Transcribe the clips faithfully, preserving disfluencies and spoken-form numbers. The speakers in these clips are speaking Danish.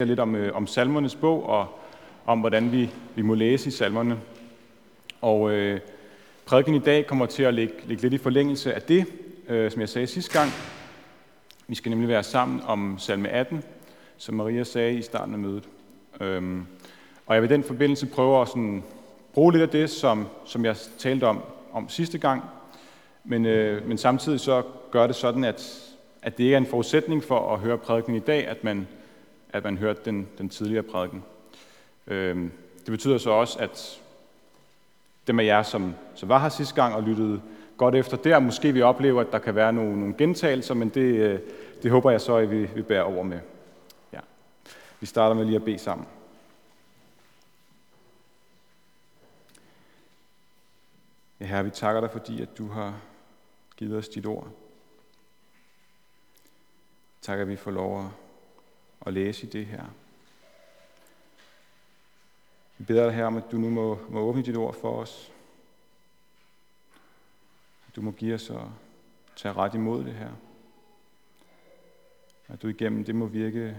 lidt om, øh, om salmernes bog og om, hvordan vi, vi må læse i salmerne. Og øh, prædiken i dag kommer til at ligge, ligge lidt i forlængelse af det, øh, som jeg sagde sidste gang. Vi skal nemlig være sammen om salme atten, som Maria sagde i starten af mødet. Øhm, og jeg vil i den forbindelse prøve at sådan, bruge lidt af det, som, som jeg talte om, om sidste gang, men, øh, men samtidig så gør det sådan, at, at det ikke er en forudsætning for at høre prædiken i dag, at man, at man hørte den, den tidligere prædiken. Øhm, det betyder så også, at dem af jer, som, som var her sidste gang og lyttede godt efter der, måske vi oplever, at der kan være nogle, nogle gentagelser, men det, øh, det håber jeg så, at vi, vi bærer over med. Ja. Vi starter med lige at bede sammen. Ja, Herre, vi takker dig, fordi at du har givet os dit ord. Tak, at vi får lov at, at læse i det her. Vi beder dig her om, at du nu må, må åbne dit ord for os. Du må give os at tage ret imod det her. At du igennem det må virke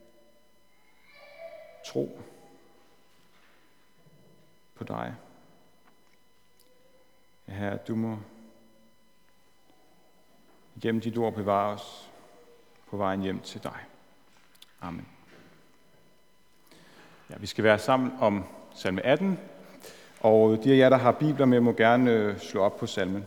tro på dig. Ja, Herre, du må igennem dit ord bevare os på vejen hjem til dig. Amen. Ja, vi skal være sammen om salme atten, og de af jer, der har bibler med, må gerne slå op på salmen.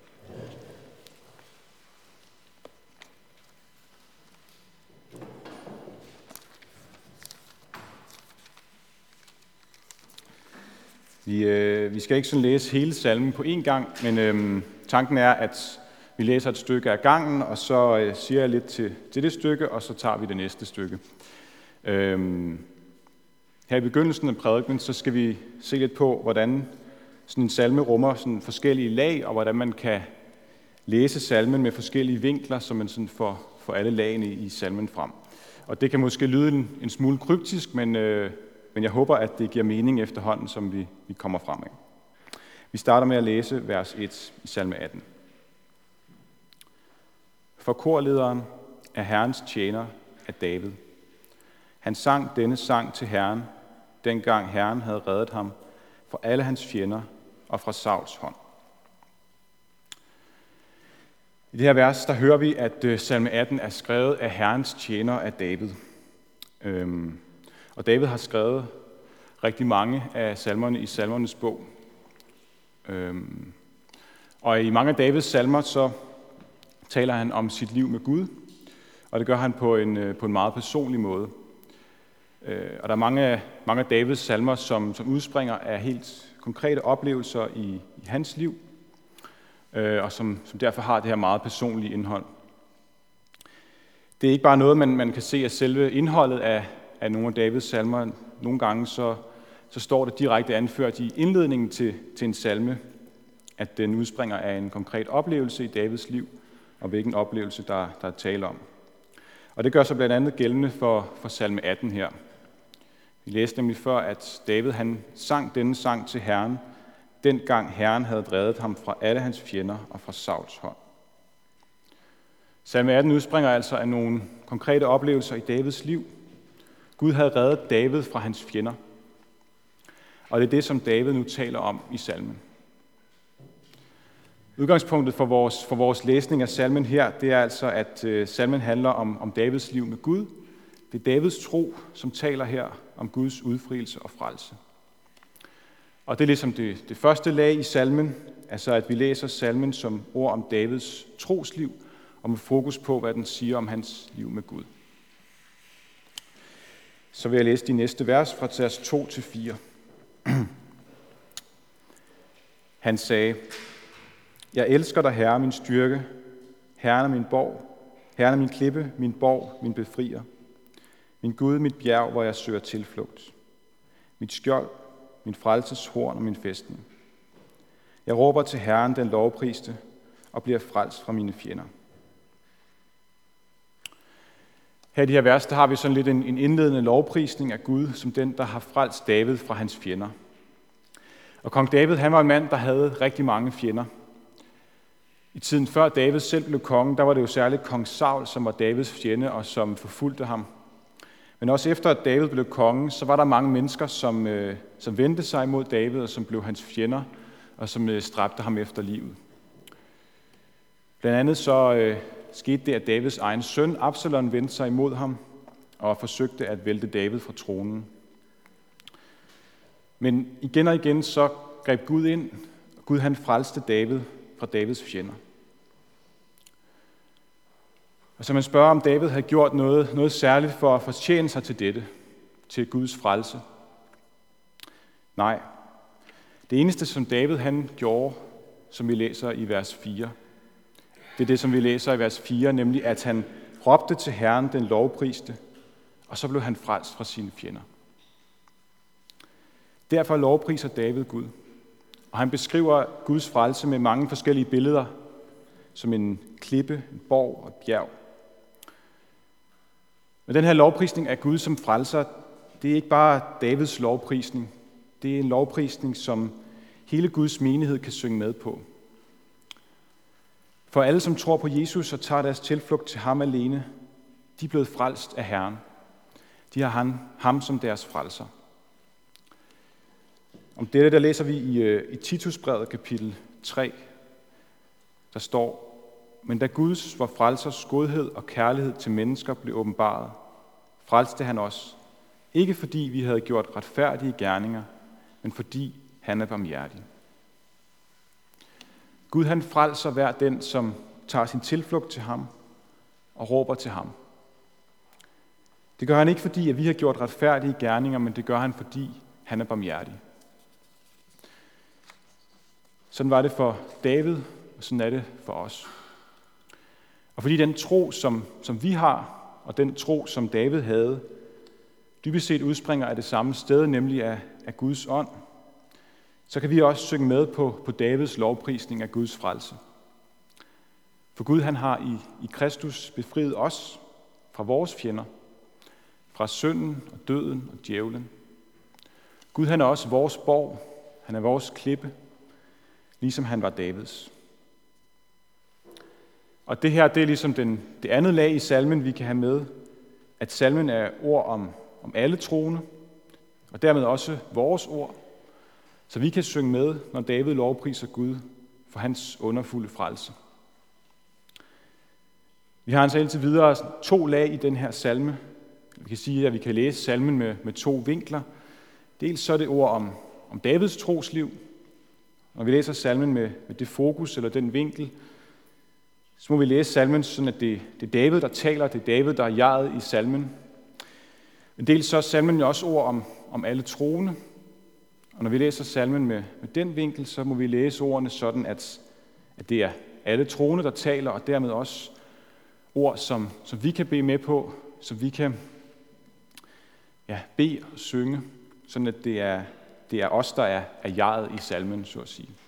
Vi, øh, vi skal ikke sådan læse hele salmen på én gang, men øh, tanken er, at vi læser et stykke af gangen, og så øh, siger jeg lidt til, til det stykke, og så tager vi det næste stykke. Øh, her i begyndelsen af prædiken, så skal vi se lidt på, hvordan sådan en salme rummer sådan forskellige lag, og hvordan man kan læse salmen med forskellige vinkler, så man sådan får, får alle lagene i salmen frem. Og det kan måske lyde en, en smule kryptisk, men, øh, men jeg håber, at det giver mening efterhånden, som vi, vi kommer frem af. Vi starter med at læse vers et i salme atten. For korlederen er Herrens tjener af David. Han sang denne sang til Herren, dengang Herren havde reddet ham fra alle hans fjender og fra Sauls hånd. I det her vers, der hører vi, at salme atten er skrevet af Herrens tjener af David. Øhm, og David har skrevet rigtig mange af salmerne i salmernes bog. Øhm, og i mange af Davids salmer, så taler han om sit liv med Gud, og det gør han på en, på en meget personlig måde. Og der er mange, mange af Davids salmer, som, som udspringer af helt konkrete oplevelser i, i hans liv, og som, som derfor har det her meget personlige indhold. Det er ikke bare noget, man, man kan se af selve indholdet af, af nogle af Davids salmer. Nogle gange så, så står det direkte anført i indledningen til, til en salme, at den udspringer af en konkret oplevelse i Davids liv, og hvilken oplevelse der, der er tale om. Og det gør sig blandt andet gældende for, for salme atten her. Vi læste nemlig før, at David han sang denne sang til Herren, dengang Herren havde drevet ham fra alle hans fjender og fra Sauls hånd. Salme atten udspringer altså af nogle konkrete oplevelser i Davids liv. Gud havde reddet David fra hans fjender. Og det er det, som David nu taler om i salmen. Udgangspunktet for vores, for vores læsning af salmen her, det er altså, at øh, salmen handler om, om Davids liv med Gud. Det er Davids tro, som taler her om Guds udfrielse og frelse. Og det er ligesom det, det første lag i salmen, altså at vi læser salmen som ord om Davids trosliv, og med fokus på, hvad den siger om hans liv med Gud. Så vil jeg læse de næste vers fra vers to til fire. Han sagde: Jeg elsker dig, Herre, min styrke. Herren er min borg. Herren er min klippe, min borg, min befrier. Min Gud, mit bjerg, hvor jeg søger tilflugt. Mit skjold, min frelses horn og min fæstning. Jeg råber til Herren, den lovpriste, og bliver frelst fra mine fjender. Her i de her vers, der har vi sådan lidt en, en indledende lovprisning af Gud, som den, der har frelst David fra hans fjender. Og kong David, han var en mand, der havde rigtig mange fjender. I tiden før David selv blev konge, der var det jo særligt kong Saul, som var Davids fjende og som forfulgte ham. Men også efter, at David blev konge, så var der mange mennesker, som, øh, som vendte sig imod David, og som blev hans fjender, og som øh, stræbte ham efter livet. Blandt andet så øh, skete det, at Davids egen søn, Absalom, vendte sig imod ham, og forsøgte at vælte David fra tronen. Men igen og igen så greb Gud ind, og Gud han frelste David fra Davids fjender. Og så man spørger, om David havde gjort noget, noget særligt for at fortjene sig til dette, til Guds frelse. Nej. Det eneste, som David han gjorde, som vi læser i vers fire, det er det, som vi læser i vers fire, nemlig at han råbte til Herren, den lovpriste, og så blev han frelst fra sine fjender. Derfor lovpriser David Gud, og han beskriver Guds frelse med mange forskellige billeder, som en klippe, en borg og et bjerg. Men den her lovprisning af Gud som frelser, det er ikke bare Davids lovprisning. Det er en lovprisning, som hele Guds menighed kan synge med på. For alle, som tror på Jesus og tager deres tilflugt til ham alene, de er blevet frelst af Herren. De har ham, ham som deres frelser. Om dette der læser vi i, i Titusbrevet kapitel tre. Der står: Men da Guds, vor frelsers godhed og kærlighed til mennesker blev åbenbaret, frelste han os, ikke fordi vi havde gjort retfærdige gerninger, men fordi han er barmhjertig. Gud han frelser hver den, som tager sin tilflugt til ham og råber til ham. Det gør han ikke, fordi at vi har gjort retfærdige gerninger, men det gør han, fordi han er barmhjertig. Sådan var det for David, og sådan er det for os. Og fordi den tro, som, som vi har, og den tro, som David havde, dybest set udspringer af det samme sted, nemlig af, af Guds ånd, så kan vi også synge med på, på Davids lovprisning af Guds frelse. For Gud han har i, i Kristus befriet os fra vores fjender, fra synden og døden og djævlen. Gud han er også vores borg, han er vores klippe, ligesom han var Davids. Og det her, det er ligesom den, det andet lag i salmen, vi kan have med, at salmen er ord om, om alle troende, og dermed også vores ord, så vi kan synge med, når David lovpriser Gud for hans underfulde frelse. Vi har altså indtil videre to lag i den her salme. Vi kan sige, at vi kan læse salmen med, med to vinkler. Dels så er det ord om, om Davids trosliv. Når vi læser salmen med, med det fokus eller den vinkel, så må vi læse salmen sådan, at det, det er David, der taler, det er David, der er jeget i salmen. Men dels så er salmen jo også ord om, om alle troende. Og når vi læser salmen med, med den vinkel, så må vi læse ordene sådan, at, at det er alle troende, der taler, og dermed også ord, som, som vi kan bede med på, som vi kan ja, bede og synge, sådan at det er, det er os, der er, er jeget i salmen, så at sige.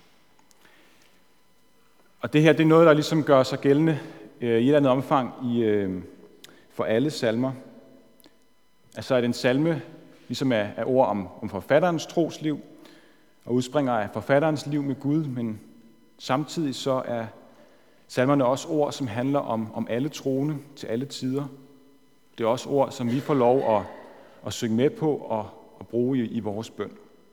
Og det her, det er noget, der ligesom gør sig gældende øh, i et eller andet omfang i, øh, for alle salmer. Altså at en salme ligesom er, er ord om, om forfatterens trosliv, og udspringer af forfatterens liv med Gud, men samtidig så er salmerne også ord, som handler om, om alle troende til alle tider. Det er også ord, som vi får lov at, at synge med på og at bruge i, i vores bøn.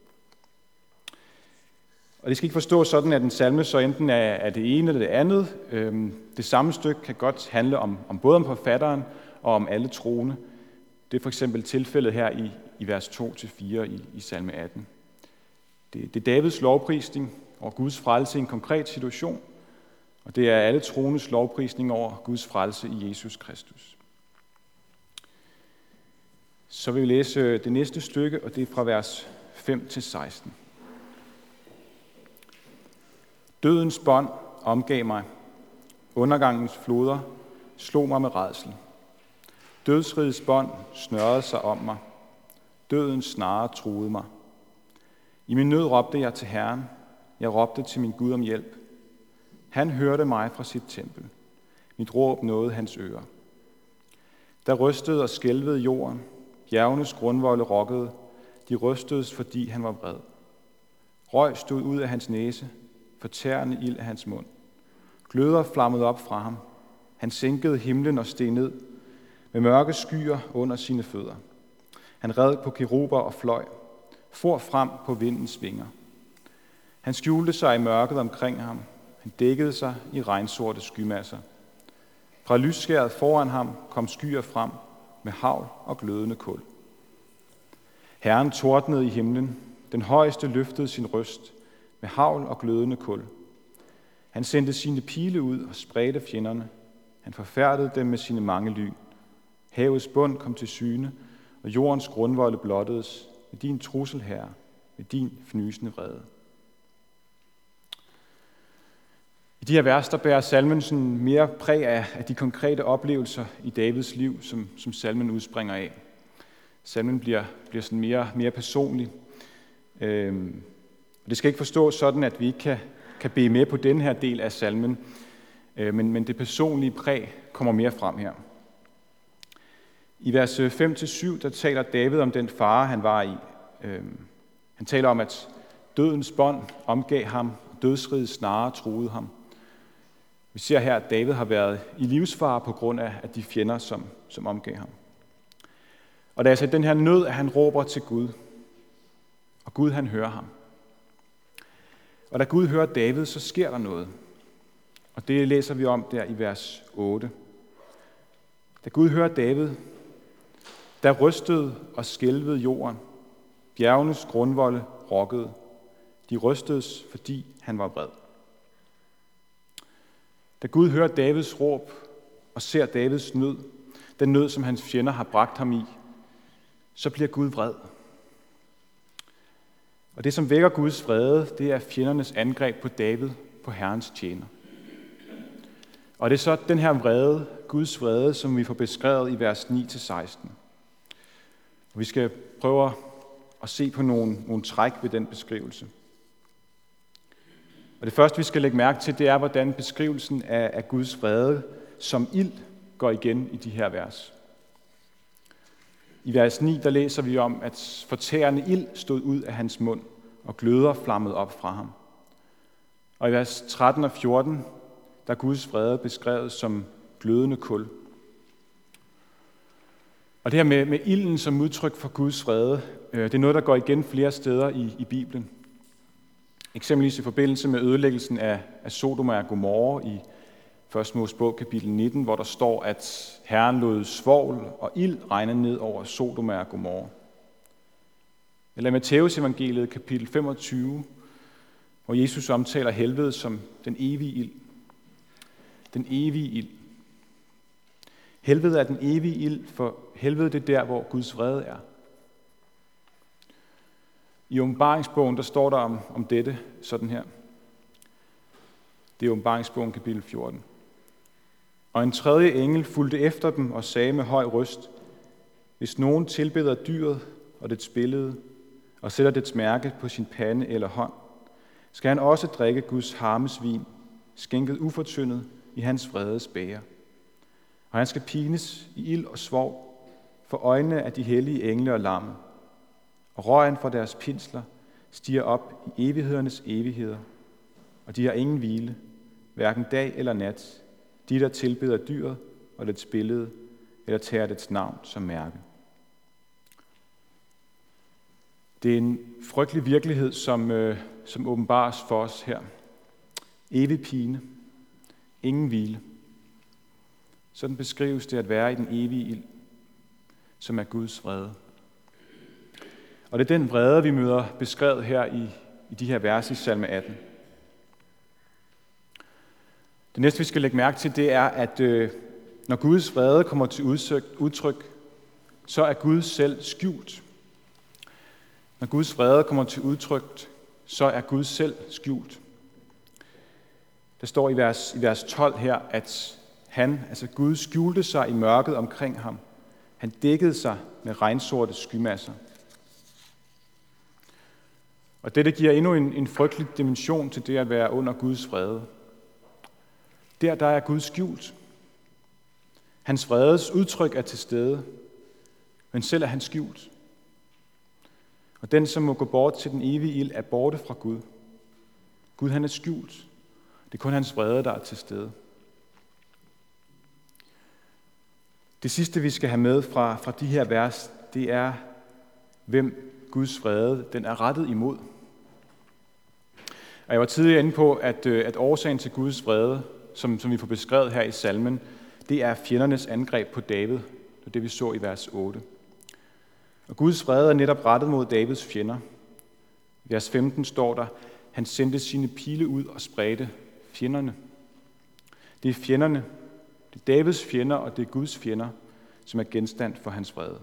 Og det skal ikke forstås sådan, at en salme så enten er, er det ene eller det andet. Øhm, det samme stykke kan godt handle om, om både om forfatteren og om alle troende. Det er for eksempel tilfældet her i, i vers to til fire i, i salme atten. Det, det er Davids lovprisning over Guds frelse i en konkret situation, og det er alle troendes lovprisning over Guds frelse i Jesus Kristus. Så vil vi læse det næste stykke, og det er fra vers fem til seksten. Dødens bånd omgav mig. Undergangens floder slog mig med rædsel. Dødsrigets bånd snørrede sig om mig. Dødens snare truede mig. I min nød råbte jeg til Herren. Jeg råbte til min Gud om hjælp. Han hørte mig fra sit tempel. Mit råb nåede hans ører. Der rystede og skælvede jorden. Bjergenes grundvolde rokkede. De rystedes, fordi han var vred. Røg stod ud af hans næse. Fortærende ild af hans mund. Gløder flammede op fra ham. Han sænkede himlen og steg ned. med mørke skyer under sine fødder. Han red på keruber og fløj, for frem på vindens vinger. Han skjulte sig i mørket omkring ham. Han dækkede sig i regnsorte skymasser. Fra lysskæret foran ham kom skyer frem med hagl og glødende kul. Herren tordnede i himlen. Den højeste løftede sin røst med hagl og glødende kul. Han sendte sine pile ud og spredte fjenderne. Han forfærdede dem med sine mange lyn. Havets bund kom til syne, og jordens grundvolde blottedes med din trussel, Herre, med din fnysende vrede. I de her vers, der bærer salmen sådan mere præg af, af de konkrete oplevelser i Davids liv, som, som salmen udspringer af. Salmen bliver, bliver sådan mere, mere personlig. Øhm, og det skal ikke forstås sådan, at vi ikke kan, kan bede med på den her del af salmen, øh, men, men det personlige præg kommer mere frem her. I vers fem til syv, der taler David om den fare, han var i. Øhm, han taler om, at dødens bånd omgav ham, og dødsrigets snare truede ham. Vi ser her, at David har været i livsfare på grund af, af de fjender, som, som omgav ham. Og det er altså den her nød, at han råber til Gud, og Gud han hører ham. Og da Gud hører David, så sker der noget. Og det læser vi om der i vers otte. Da Gud hører David, der rystede og skælvede jorden. Bjergenes grundvolde rokkede. De rystedes, fordi han var vred. Da Gud hører Davids råb og ser Davids nød, den nød, som hans fjender har bragt ham i, så bliver Gud vred. Og det, som vækker Guds vrede, det er fjendernes angreb på David, på Herrens tjener. Og det er så den her vrede, Guds vrede, som vi får beskrevet i vers ni til seksten. Og vi skal prøve at se på nogle, nogle træk ved den beskrivelse. Og det første, vi skal lægge mærke til, det er, hvordan beskrivelsen af, af Guds vrede som ild går igen i de her vers. I vers ni, der læser vi om, at fortærende ild stod ud af hans mund, og gløder flammede op fra ham. Og i vers tretten og fjorten, der er Guds vrede beskrevet som glødende kul. Og det her med, med ilden som udtryk for Guds vrede, øh, det er noget, der går igen flere steder i, i Bibelen. Eksempelvis i forbindelse med ødelæggelsen af, af Sodoma og Gomorra i første Mosebog kapitel nitten, hvor der står, at Herren lod svovl og ild regne ned over Sodoma og Gomorra. Eller i Matthæus evangeliet kapitel femogtyve, hvor Jesus omtaler helvede som den evige ild. Den evige ild. Helvede er den evige ild, for helvede det er der, hvor Guds vrede er. I åbenbaringsbogen, der står der om, om dette sådan her. Det er åbenbaringsbogen kapitel fjorten. Og en tredje engel fulgte efter dem og sagde med høj røst, hvis nogen tilbeder dyret og dets billede, og sætter dets mærke på sin pande eller hånd, skal han også drikke Guds harmesvin, skænket ufortyndet i hans vredes bæger. Og han skal pines i ild og svovl for øjnene af de hellige engle og lammet. Og røgen fra deres pinsler stiger op i evighedernes evigheder, og de har ingen hvile, hverken dag eller nat, de der tilbeder dyret og dets billede, eller tager dets navn som mærke. Det er en frygtelig virkelighed, som, øh, som åbenbares for os her. Evig pine, ingen hvile. Sådan beskrives det at være i den evige ild, som er Guds vrede. Og det er den vrede, vi møder beskrevet her i, i de her vers i salme atten. Det næste, vi skal lægge mærke til, det er, at øh, når Guds vrede kommer til udtryk, så er Gud selv skjult. Når Guds vrede kommer til udtryk, så er Gud selv skjult. Der står i vers, i vers tolv her, at han, altså Gud, skjulte sig i mørket omkring ham. Han dækkede sig med regnsorte skymasser. Og dette giver endnu en, en frygtelig dimension til det at være under Guds vrede. Der, der er Gud skjult. Hans vredes udtryk er til stede, men selv er han skjult. Og den, som må gå bort til den evige ild, er borte fra Gud. Gud, han er skjult. Det er kun hans vrede, der er til stede. Det sidste, vi skal have med fra, fra de her vers, det er, hvem Guds vrede den er rettet imod. Og jeg var tidligere inde på, at, at årsagen til Guds vrede, som, som vi får beskrevet her i salmen, det er fjendernes angreb på David. Det er det, vi så i vers otte. Og Guds vrede er netop rettet mod Davids fjender. I vers femten står der, han sendte sine pile ud og spredte fjenderne. Det er fjenderne, det er Davids fjender, og det er Guds fjender, som er genstand for hans vrede.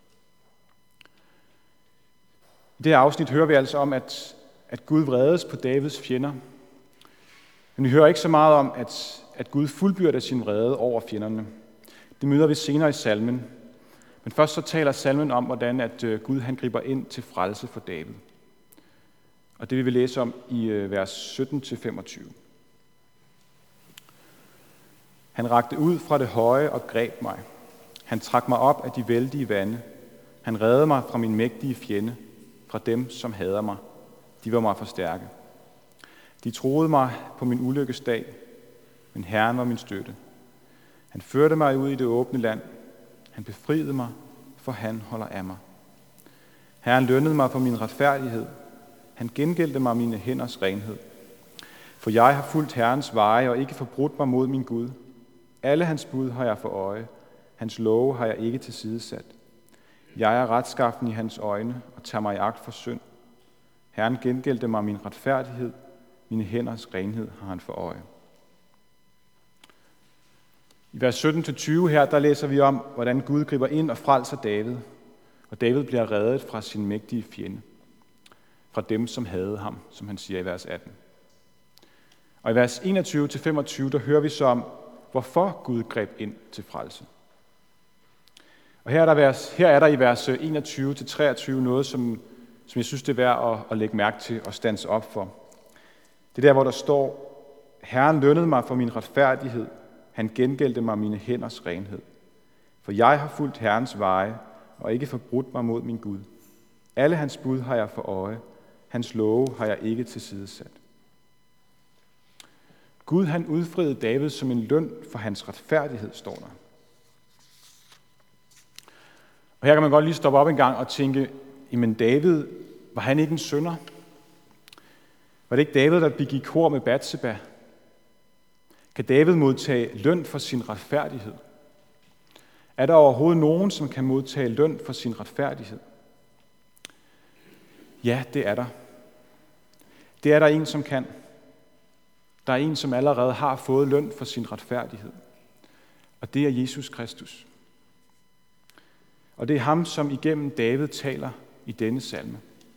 I det her afsnit hører vi altså om, at, at Gud vredes på Davids fjender. Men vi hører ikke så meget om, at, at Gud fuldbyrder sin vrede over fjenderne. Det møder vi senere i salmen. Men først så taler salmen om, hvordan at Gud han griber ind til frelse for David. Og det vil vi læse om i vers sytten til femogtyve. Han rakte ud fra det høje og greb mig. Han trak mig op af de vældige vande. Han reddede mig fra min mægtige fjende, fra dem, som hader mig. De var mig for stærke. De troede mig på min ulykkesdag, men Herren var min støtte. Han førte mig ud i det åbne land. Han befriede mig, for han holder af mig. Herren lønnede mig for min retfærdighed. Han gengældte mig mine hænders renhed. For jeg har fulgt Herrens veje og ikke forbrudt mig mod min Gud. Alle hans bud har jeg for øje. Hans love har jeg ikke tilsidesat. Jeg er retskaffen i hans øjne og tager mig i agt for synd. Herren gengældte mig min retfærdighed. Mine hænders renhed har han for øje. I vers sytten til tyve her, der læser vi om, hvordan Gud griber ind og frelser David. Og David bliver reddet fra sin mægtige fjende. Fra dem, som hadede ham, som han siger i vers atten. Og i vers enogtyve til femogtyve, der hører vi så om, hvorfor Gud greb ind til frelse. Og her er der, vers, her er der i vers enogtyve til treogtyve noget, som, som jeg synes, det er værd at, at lægge mærke til og stands op for. Det er der, hvor der står, Herren lønnede mig for min retfærdighed. Han gengældte mig mine hænders renhed. For jeg har fulgt Herrens veje og ikke forbrudt mig mod min Gud. Alle hans bud har jeg for øje. Hans love har jeg ikke tilsidesat. Gud han udfriede David som en løn for hans retfærdighed, står der. Og her kan man godt lige stoppe op en gang og tænke, jamen David, var han ikke en synder? Var det ikke David, der begik kor med Batseba? Kan David modtage løn for sin retfærdighed? Er der overhovedet nogen, som kan modtage løn for sin retfærdighed? Ja, det er der. Det er der en, som kan. Der er en, som allerede har fået løn for sin retfærdighed. Og det er Jesus Kristus. Og det er ham, som igennem David taler i denne salme.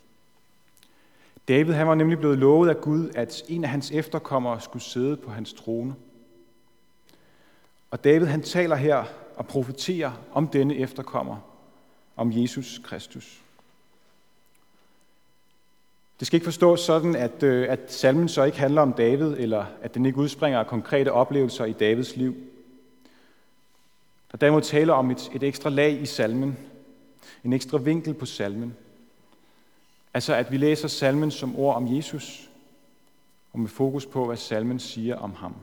David han var nemlig blevet lovet af Gud, at en af hans efterkommere skulle sidde på hans trone. Og David han taler her og profeterer om denne efterkommer, om Jesus Kristus. Det skal ikke forstås sådan, at, at salmen så ikke handler om David, eller at den ikke udspringer af konkrete oplevelser i Davids liv. Der derimod taler om et, et ekstra lag i salmen, en ekstra vinkel på salmen. Altså at vi læser salmen som ord om Jesus, og med fokus på, hvad salmen siger om ham.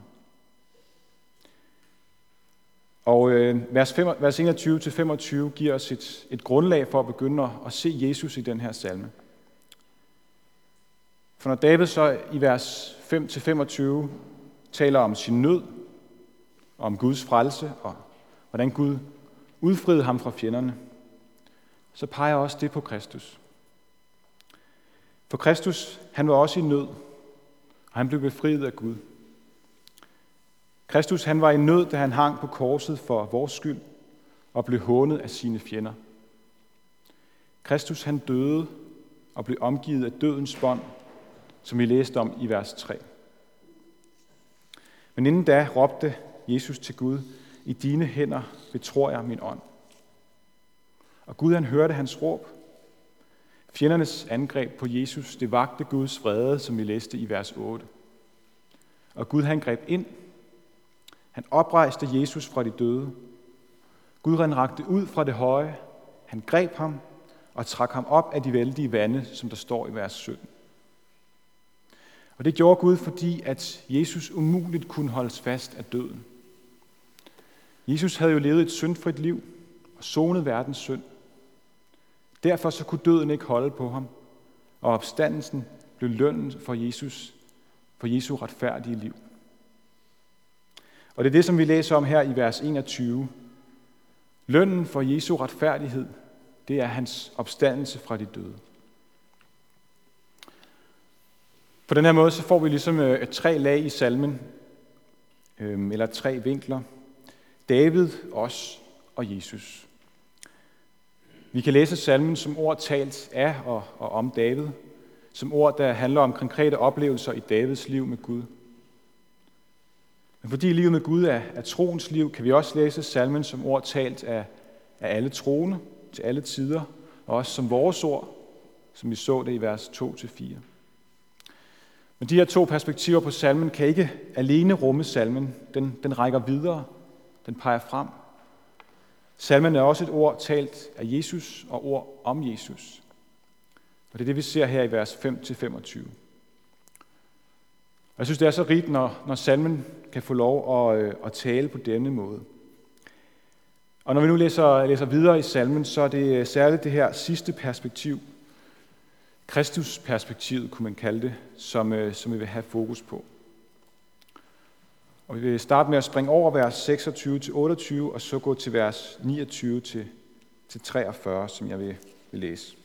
Og øh, vers, fem, vers enogtyve til femogtyve giver os et, et grundlag for at begynde at, at se Jesus i den her salme. For når David så i vers fem til femogtyve taler om sin nød, om Guds frelse og hvordan Gud udfriede ham fra fjenderne, så peger også det på Kristus. For Kristus, han var også i nød, og han blev befriet af Gud. Kristus, han var i nød, da han hang på korset for vores skyld og blev hånet af sine fjender. Kristus, han døde og blev omgivet af dødens bånd, som vi læste om i vers tre. Men inden da råbte Jesus til Gud, i dine hænder betror jeg min ånd. Og Gud han hørte hans råb. Fjendernes angreb på Jesus, det vagte Guds vrede, som vi læste i vers otte. Og Gud han greb ind. Han oprejste Jesus fra de døde. Gud han rakte ud fra det høje. Han greb ham og trak ham op af de vældige vande, som der står i vers sytten. Og det gjorde Gud, fordi at Jesus umuligt kunne holdes fast af døden. Jesus havde jo levet et syndfrit liv og sonet verdens synd. Derfor så kunne døden ikke holde på ham, og opstandelsen blev lønnen for Jesus, for Jesu retfærdige liv. Og det er det, som vi læser om her i vers enogtyve. Lønnen for Jesu retfærdighed, det er hans opstandelse fra de døde. På den her måde så får vi ligesom et tre lag i salmen, eller tre vinkler. David, os og Jesus. Vi kan læse salmen som ord talt af og, og om David, som ord, der handler om konkrete oplevelser i Davids liv med Gud. Men fordi livet med Gud er, er troens liv, kan vi også læse salmen som ord talt af, af alle troende til alle tider, og også som vores ord, som vi så det i vers to til fire. Men de her to perspektiver på salmen kan ikke alene rumme salmen. Den, den rækker videre, den peger frem. Salmen er også et ord talt af Jesus og ord om Jesus. Og det er det, vi ser her i vers fem til femogtyve. Og jeg synes, det er så rigt, når, når salmen kan få lov at, øh, at tale på denne måde. Og når vi nu læser, læser videre i salmen, så er det særligt det her sidste perspektiv, Kristusperspektivet kunne man kalde det, som, øh, som vi vil have fokus på. Og vi vil starte med at springe over vers seksogtyve til otteogtyve, og så gå til vers niogtyve til treogfyrre, som jeg vil, vil læse.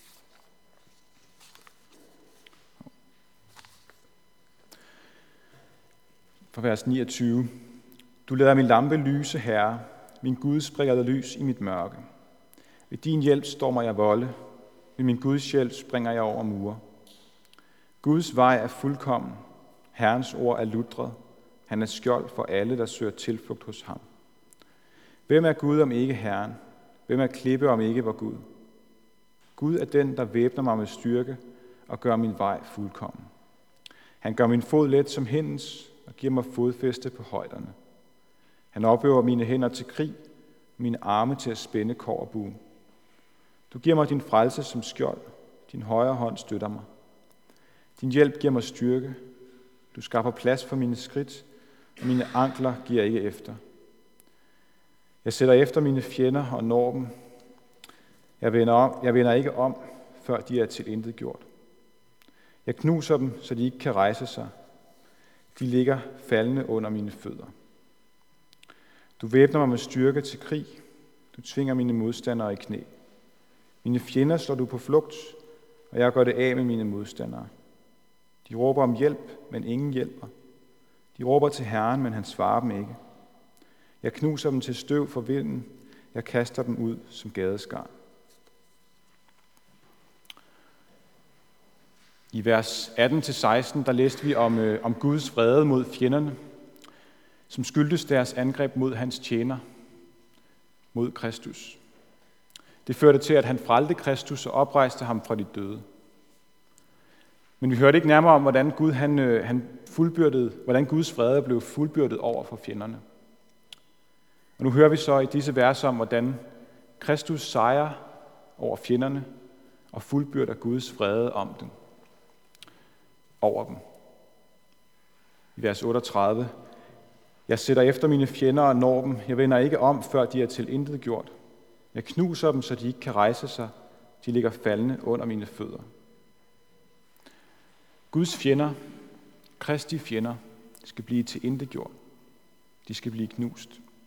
Fra vers niogtyve. Du lader min lampe lyse, Herre, min Gud springer der lys i mit mørke. Ved din hjælp stormer jeg volde, ved min Guds hjælp springer jeg over mure. Guds vej er fuldkommen, Herrens ord er lutret, han er skjold for alle, der søger tilflugt hos ham. Hvem er Gud, om ikke Herren? Hvem er klippe, om ikke vor Gud? Gud er den, der væbner mig med styrke og gør min vej fuldkommen. Han gør min fod let som hindens og giver mig fodfæste på højderne. Han opøver mine hænder til krig, mine arme til at spænde kobberbuen. Du giver mig din frelse som skjold, din højre hånd støtter mig. Din hjælp giver mig styrke, du skaffer plads for mine skridt, og mine ankler giver ikke efter. Jeg sætter efter mine fjender og når dem. Jeg vender, om, jeg vender ikke om, før de er tilintetgjort. Jeg knuser dem, så de ikke kan rejse sig. De ligger faldende under mine fødder. Du væbner mig med styrke til krig. Du tvinger mine modstandere i knæ. Mine fjender slår du på flugt, og jeg gør det af med mine modstandere. De råber om hjælp, men ingen hjælper. De råber til Herren, men han svarer dem ikke. Jeg knuser dem til støv for vinden. Jeg kaster dem ud som gadeskarn. I vers atten til seksten, der læste vi om, øh, om Guds vrede mod fjenderne, som skyldtes deres angreb mod hans tjener, mod Kristus. Det førte til, at han frelste Kristus og oprejste ham fra de døde. Men vi hørte ikke nærmere om, hvordan, Gud, han, han fuldbyrdede, hvordan Guds vrede blev fuldbyrdet over for fjenderne. Og nu hører vi så i disse verser om, hvordan Kristus sejrer over fjenderne og fuldbyrder Guds vrede om dem, over dem. I vers otteogtredive. Jeg sætter efter mine fjender og når dem. Jeg vender ikke om, før de er tilintetgjort. Jeg knuser dem, så de ikke kan rejse sig. De ligger faldende under mine fødder. Guds fjender, Kristi fjender, skal blive tilintetgjort. De skal blive knust.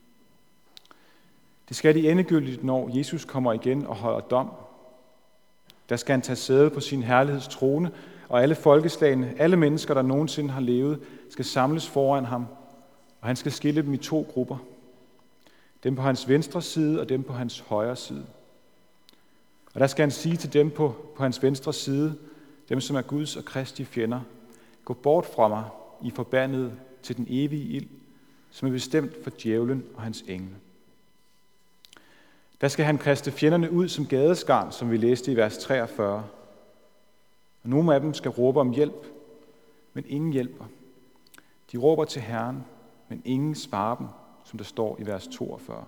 Det skal de endegyldigt, når Jesus kommer igen og holder dom. Der skal han tage sæde på sin herlighedstrone, og alle folkeslagene, alle mennesker, der nogensinde har levet, skal samles foran ham, og han skal skille dem i to grupper. Dem på hans venstre side og dem på hans højre side. Og der skal han sige til dem på, på hans venstre side, dem som er Guds og Kristi fjender, gå bort fra mig, I forbandede, til den evige ild, som er bestemt for djævlen og hans engle. Der skal han kaste fjenderne ud som gadeskarn, som vi læste i vers treogfyrre. Og nogle af dem skal råbe om hjælp, men ingen hjælper. De råber til Herren, men ingen svarer dem, som der står i vers toogfyrre.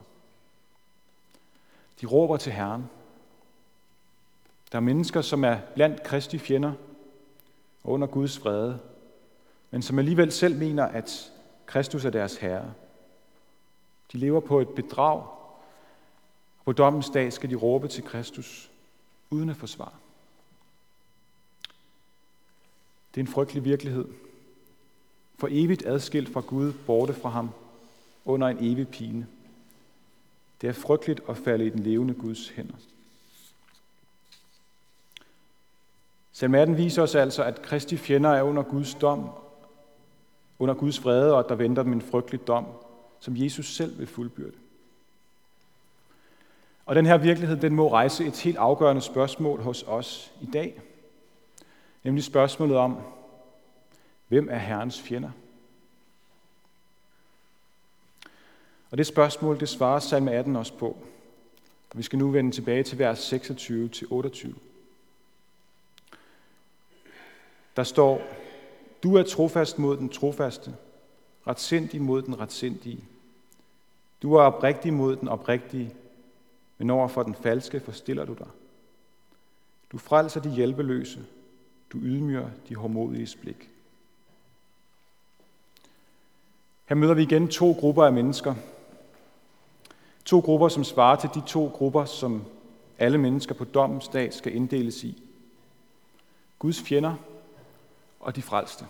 De råber til Herren. Der er mennesker, som er blandt Kristi fjender og under Guds vrede, men som alligevel selv mener, at Kristus er deres herre. De lever på et bedrag. På dommens dag skal de råbe til Kristus uden at forsvare. Det er en frygtelig virkelighed. For evigt adskilt fra Gud, borte fra ham, under en evig pine. Det er frygteligt at falde i den levende Guds hænder. Salme atten viser os altså, at Kristi fjender er under Guds dom, under Guds vrede, og at der venter dem en frygtelig dom, som Jesus selv vil fuldbyrde. Og den her virkelighed, den må rejse et helt afgørende spørgsmål hos os i dag. Nemlig spørgsmålet om, hvem er Herrens fjender? Og det spørgsmål, det svarer salme atten også på. Vi skal nu vende tilbage til vers seksogtyve til otteogtyve. Der står, du er trofast mod den trofaste, retsindig mod den retsindige. Du er oprigtig mod den oprigtige, men over for den falske forstiller du dig. Du frelser de hjælpeløse, du ydmyger de hårdmodiges blik. Her møder vi igen to grupper af mennesker. To grupper, som svarer til de to grupper, som alle mennesker på dommens dag skal inddeles i. Guds fjender og de frelste.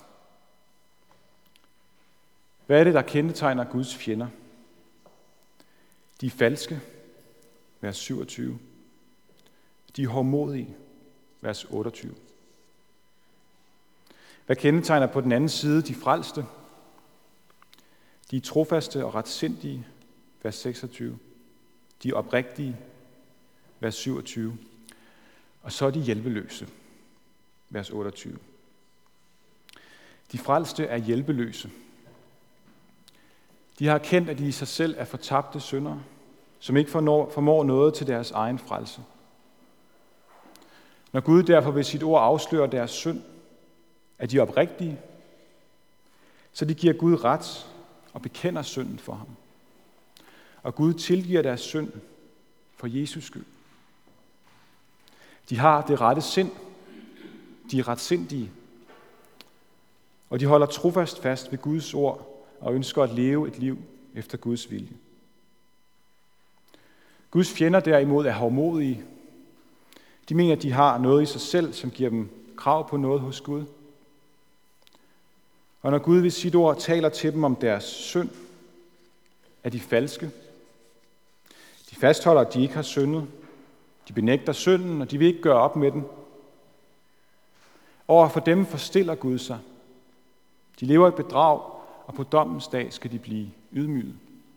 Hvad er det, der kendetegner Guds fjender? De er falske, vers syvogtyve. De er hårdmodige, vers otteogtyve. Hvad kendetegner på den anden side de frelste? De er trofaste og retsindige, vers seksogtyve. De er oprigtige, vers syvogtyve. Og så er de hjælpeløse, vers otteogtyve. De frelste er hjælpeløse. De har erkendt, at de i sig selv er fortabte syndere, som ikke formår noget til deres egen frelse. Når Gud derfor ved sit ord afslører deres synd, er de oprigtige, så de giver Gud ret og bekender synden for ham. Og Gud tilgiver deres synd for Jesus skyld. De har det rette sind, de er retsindige, og de holder trofast fast ved Guds ord og ønsker at leve et liv efter Guds vilje. Guds fjender derimod er hårdmodige. De mener, at de har noget i sig selv, som giver dem krav på noget hos Gud. Og når Gud ved sit ord taler til dem om deres synd, er de falske. De fastholder, at de ikke har syndet. De benægter synden, og de vil ikke gøre op med den. Over for dem forstiller Gud sig. De lever et bedrag, og på dommens dag skal de blive ydmyget.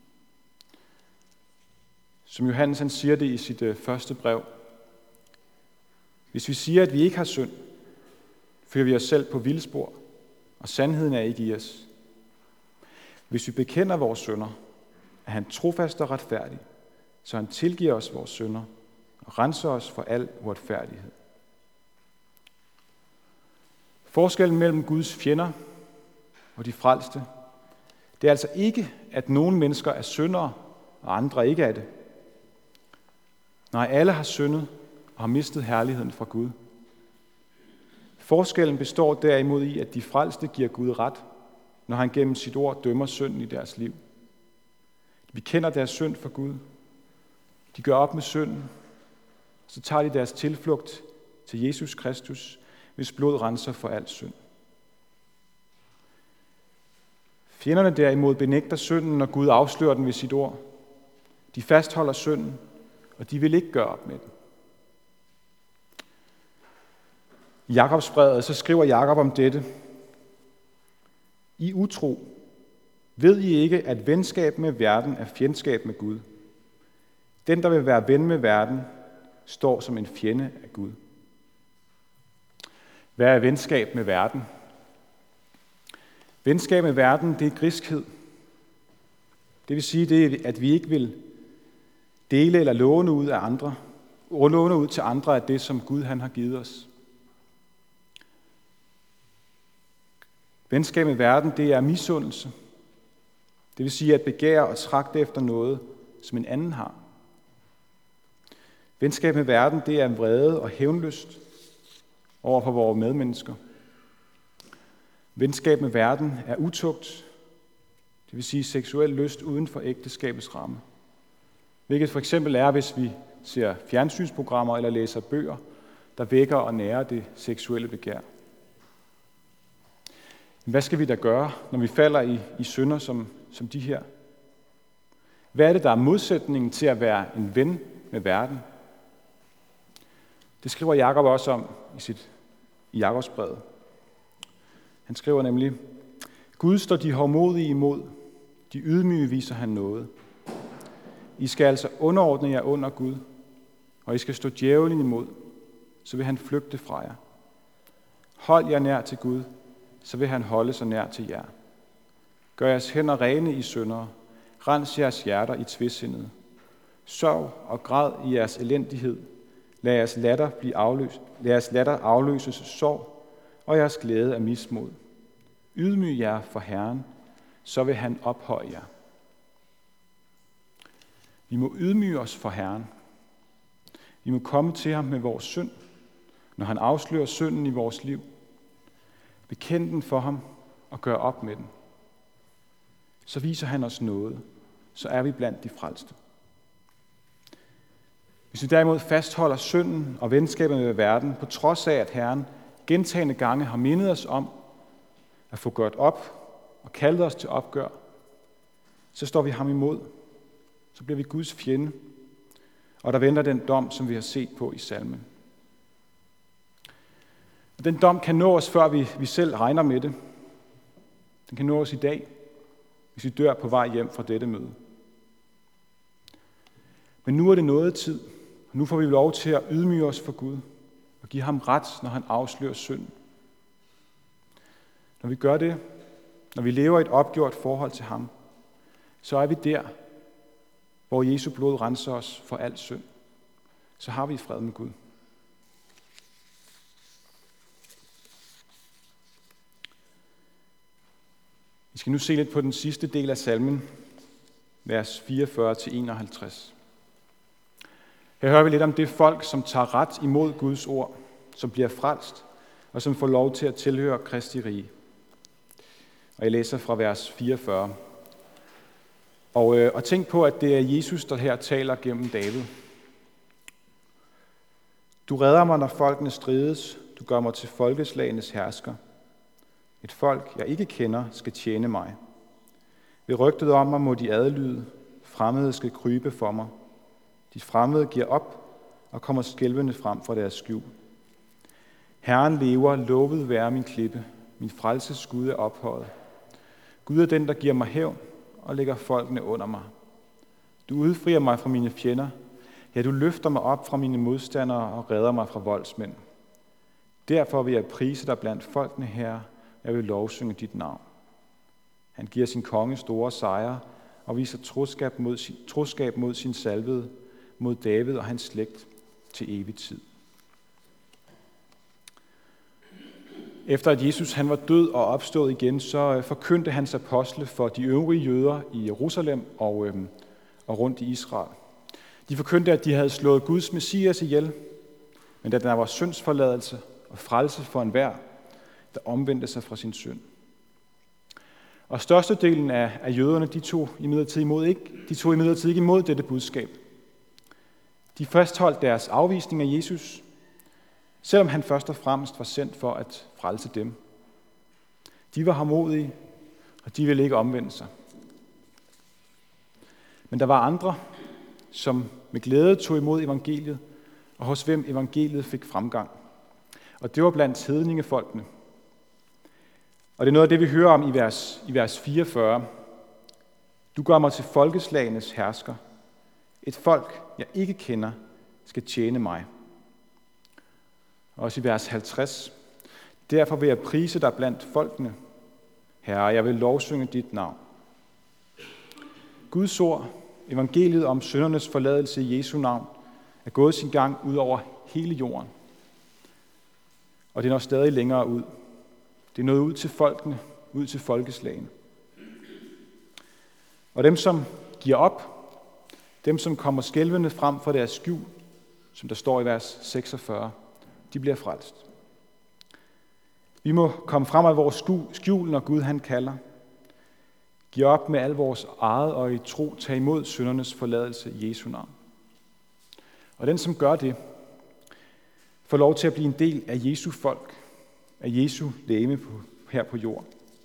Som Johannes han siger det i sit første brev. Hvis vi siger, at vi ikke har synd, fører vi os selv på vildspor, og sandheden er ikke i os. Hvis vi bekender vores synder, er han trofast og retfærdig, så han tilgiver os vores synder og renser os for al uretfærdighed. Forskellen mellem Guds fjender og de frelste, det er altså ikke, at nogle mennesker er syndere, og andre ikke er det. Nej, alle har syndet og har mistet herligheden fra Gud. Forskellen består derimod i, at de frelste giver Gud ret, når han gennem sit ord dømmer synden i deres liv. De bekender deres synd for Gud. De gør op med synden. Så tager de deres tilflugt til Jesus Kristus, hvis blod renser for al synd. Fjenderne derimod benægter synden, når Gud afslører den ved sit ord. De fastholder synden, og de vil ikke gøre op med den. I Jakobsbrevet så skriver Jakob om dette. I utro, ved I ikke, at venskab med verden er fjendskab med Gud? Den, der vil være ven med verden, står som en fjende af Gud. Hvad er venskab med verden? Venskab med verden, det er griskhed. Det vil sige, det, at vi ikke vil dele eller låne ud af andre, låne ud til andre af det, som Gud han har givet os. Venskab med verden, det er misundelse. Det vil sige at begære og tragte efter noget, som en anden har. Venskab med verden, det er vrede og hævnlyst over for vores medmennesker. Venskab med verden er utugt. Det vil sige seksuel lyst uden for ægteskabets ramme. Hvilket for eksempel er, hvis vi ser fjernsynsprogrammer eller læser bøger, der vækker og nærer det seksuelle begær. Hvad skal vi da gøre, når vi falder i, i synder som, som de her? Hvad er det, der er modsætningen til at være en ven med verden? Det skriver Jakob også om i sit i Jakobsbrevet. Han skriver nemlig: Gud står de hovmodige imod, de ydmyge viser han noget. I skal altså underordne jer under Gud, og I skal stå djævlen imod, så vil han flygte fra jer. Hold jer nær til Gud, så vil han holde sig nær til jer. Gør jeres hænder rene i syndere, rens jeres hjerter i tvedsindede. Sørg og græd i jeres elendighed, lad jeres latter, blive afløst, lad jeres latter afløses sorg, og jeres glæde af mismod. Ydmyg jer for Herren, så vil han ophøje jer. Vi må ydmyge os for Herren. Vi må komme til ham med vores synd, når han afslører synden i vores liv. Bekend den for ham og gør op med den. Så viser han os noget, så er vi blandt de frelste. Hvis vi derimod fastholder synden og venskabet med verden, på trods af, at Herren gentagne gange har mindet os om at få gjort op og kaldet os til opgør, så står vi ham imod. Så bliver vi Guds fjende, og der venter den dom, som vi har set på i salmen. Den dom kan nå os, før vi, vi selv regner med det. Den kan nå os i dag, hvis vi dør på vej hjem fra dette møde. Men nu er det noget tid, og nu får vi lov til at ydmyge os for Gud og give ham ret, når han afslører synden. Når vi gør det, når vi lever i et opgjort forhold til ham, så er vi der, hvor Jesu blod renser os for al synd. Så har vi fred med Gud. Vi skal nu se lidt på den sidste del af salmen, vers fireogfyrre til enoghalvtreds. Her hører vi lidt om det folk, som tager ret imod Guds ord, som bliver frelst, og som får lov til at tilhøre Kristi rige. Og jeg læser fra vers fireogfyrre. Og, øh, og tænk på, at det er Jesus, der her taler gennem David. Du redder mig, når folkene strides. Du gør mig til folkeslagenes hersker. Et folk, jeg ikke kender, skal tjene mig. Ved rygtet om mig må de adlyde. Fremmede skal krybe for mig. De fremmede giver op og kommer skælvende frem fra deres skjul. Herren lever, lovet være min klippe. Min frelses Gud er ophøjet. Gud er den, der giver mig hævn og lægger folkene under mig. Du udfrier mig fra mine fjender. Ja, du løfter mig op fra mine modstandere og redder mig fra voldsmænd. Derfor vil jeg prise dig blandt folkene her. Jeg vil lovsynge dit navn. Han giver sin konge store sejre og viser troskab mod sin, troskab mod sin salvede, mod David og hans slægt til evig tid. Efter at Jesus han var død og opstået igen, så forkyndte hans apostle for de øvrige jøder i Jerusalem og, øhm, og rundt i Israel. De forkyndte, at de havde slået Guds Messias ihjel, men at der var syndsforladelse og frelse for enhver, der omvendte sig fra sin synd. Og størstedelen af, af jøderne, de tog imidlertid imod ikke, de tog imidlertid ikke imod dette budskab. De fastholdt deres afvisning af Jesus, selvom han først og fremmest var sendt for at frelse dem. De var harmodige, og de ville ikke omvende sig. Men der var andre, som med glæde tog imod evangeliet, og hos hvem evangeliet fik fremgang. Og det var blandt hedningefolkene. Og det er noget af det, vi hører om i vers, i vers fireogfyrre. Du gør mig til folkeslagenes hersker. Et folk, jeg ikke kender, skal tjene mig. Og også i vers halvtreds. Derfor vil jeg prise dig blandt folkene. Herre, jeg vil lovsynge dit navn. Guds ord, evangeliet om syndernes forladelse i Jesu navn, er gået sin gang ud over hele jorden. Og det når stadig længere ud. Det er nået ud til folkene, ud til folkeslagene. Og dem, som giver op, dem, som kommer skælvende frem fra deres skjul, som der står i vers seksogfyrre, de bliver frelst. Vi må komme frem af vores skjul, når Gud han kalder. Giv op med al vores eget og i tro tage imod syndernes forladelse i Jesu navn. Og den, som gør det, får lov til at blive en del af Jesu folk, af Jesu legeme på, her på jord.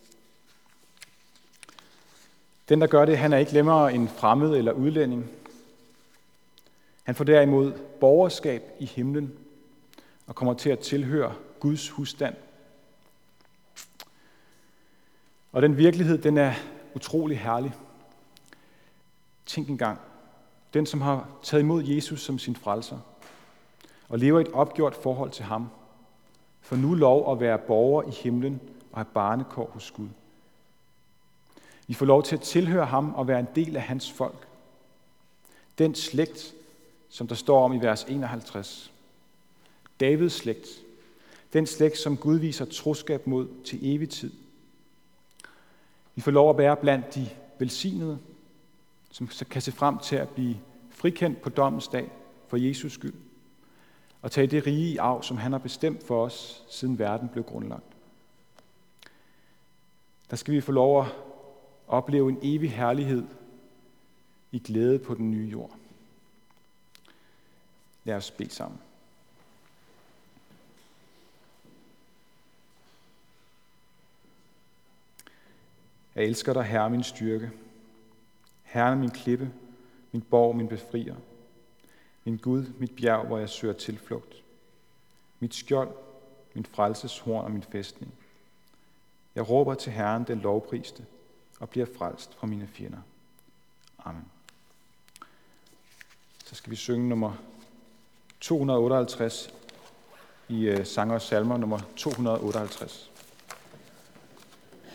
Den, der gør det, han er ikke længere en fremmed eller udlænding. Han får derimod borgerskab i himlen og kommer til at tilhøre Guds husstand. Og den virkelighed, den er utrolig herlig. Tænk engang, den som har taget imod Jesus som sin frelser og lever i et opgjort forhold til ham, får nu lov at være borger i himlen og have barnekår hos Gud. Vi får lov til at tilhøre ham og være en del af hans folk. Den slægt, som der står om i vers enoghalvtreds. Davids slægt. Den slægt, som Gud viser troskab mod til evig tid. Vi får lov at være blandt de velsignede, som kan se frem til at blive frikendt på dommens dag for Jesus skyld, og tage det rige i arv, som han har bestemt for os, siden verden blev grundlagt. Der skal vi få lov at opleve en evig herlighed i glæde på den nye jord. Lad os bede sammen. Jeg elsker dig, Herre, min styrke. Herren, min klippe, min borg, min befrier. Min Gud, mit bjerg, hvor jeg søger tilflugt. Mit skjold, min frelseshorn og min fæstning. Jeg råber til Herren, den lovpriste, og bliver frelst fra mine fjender. Amen. Så skal vi synge nummer to hundrede otteoghalvtreds i uh, Sanger og Salmer nummer to hundrede otteoghalvtreds.